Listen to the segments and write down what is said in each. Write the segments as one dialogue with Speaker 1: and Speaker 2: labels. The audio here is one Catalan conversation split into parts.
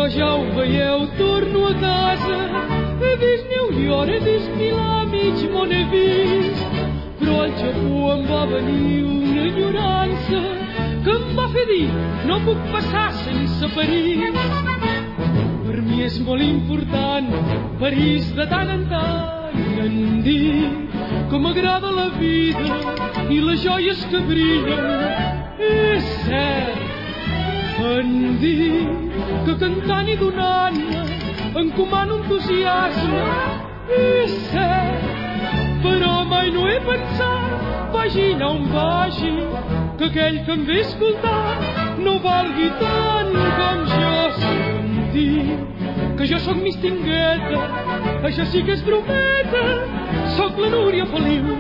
Speaker 1: Jo ja ho veieu, torno a casa. He vist New York, he vist Milà, mig món he vist. Però al Japó em va venir una enyorança que em va fer dir, no puc passar sense París. Per mi és molt important París de tant en tant. En dir que m'agrada la vida i les joies que brillen. És cert, en dir que cantant i donant-me encomano entusiasme. És cert, però mai no he pensat, vagin on vagi, que aquell que em ve escoltar no valgui tant com jo. Sentir que jo sóc mistingueta, això sí que és brometa, sóc la Núria Feliu.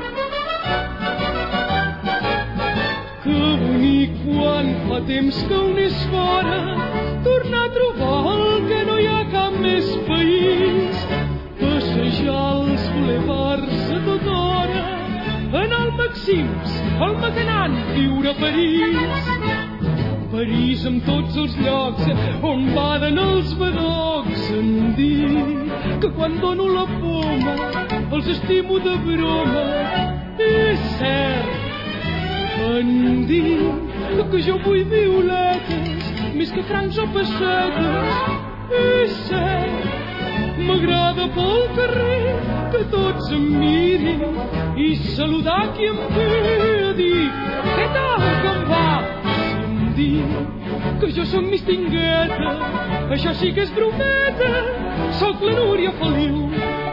Speaker 1: Que bonic quan fa temps que un és fora, tornar a trobar el que no hi ha cap més país. Passejar els bulevards a tota hora, anar al Maxims, al Macanant, viure a París. París amb tots els llocs on baden els badocs. En dir que quan dono la poma els estimo de broma. És cert, en dir que jo vull violetes més que francs o pessetes. És cert, m'agrada pel carrer que tots em mirin i saludar qui em ve a dir què tal com va. Dir que jo sóc mistingueta, això sí que és brometa, sóc la Núria Feliu.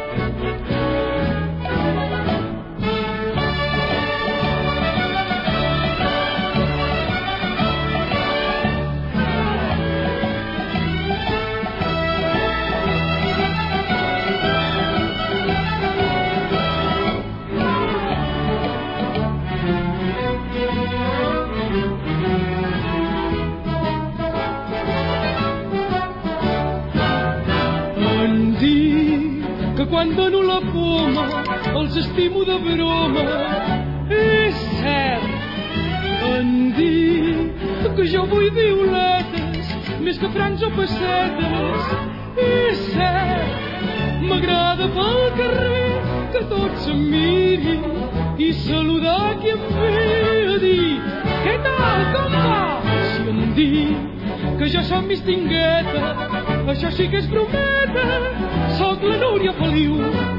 Speaker 1: Quan dono la poma els estimo de broma. És cert, en dir que jo vull violetes més que francs o pessetes. És cert, m'agrada pel carrer que tots em mirin i saludar qui em ve a dir què tal com va. Si em dir que jo som mistingueta, això sí que és brometa, sóc la Núria Feliu.